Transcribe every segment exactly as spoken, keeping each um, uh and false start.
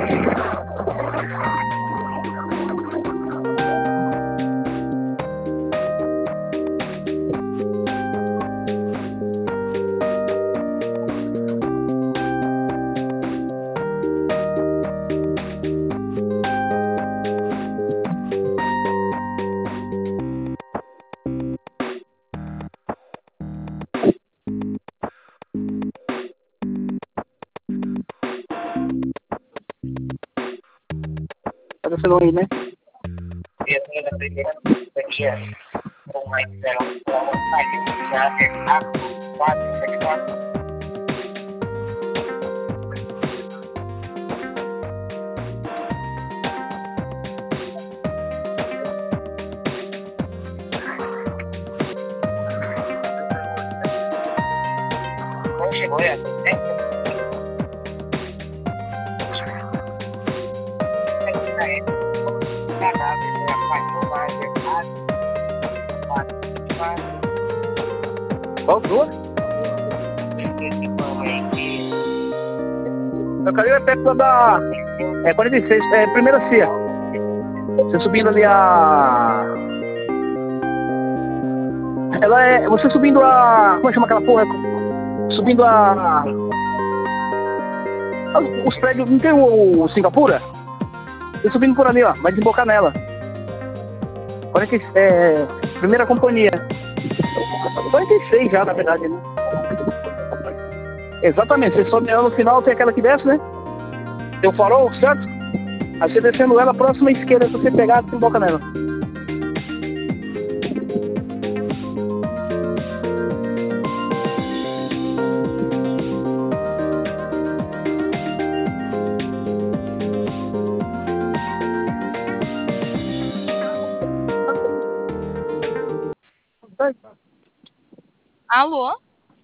Tá descendo aí, né? Não chegou, é? Qual duas? Meu caminho é perto da... É quarenta e seis, é primeira cia. Você subindo ali a... Ela é... Você subindo a... Como é que chama aquela porra? Subindo a... Os prédios... Não tem o, o Singapura? Você subindo por ali, ó. Vai desembocar nela. quarenta e seis, é... Primeira companhia. quarenta e seis já, na verdade, né? Exatamente. Você sobe ela no final, tem aquela que desce, né? Tem o farol, certo? Aí você descendo ela, a próxima esquerda, se você pegar, desemboca nela. Alô?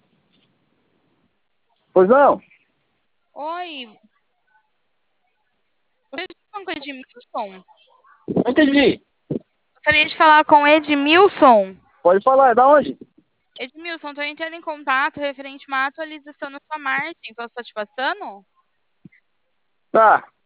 Pois não? Oi. Você está falando com o Edmilson? Não entendi. Gostaria de falar com o Edmilson. Pode falar, é da onde? Edmilson, estou entrando em contato referente a uma atualização na sua margem. Posso estar te passando? Tá.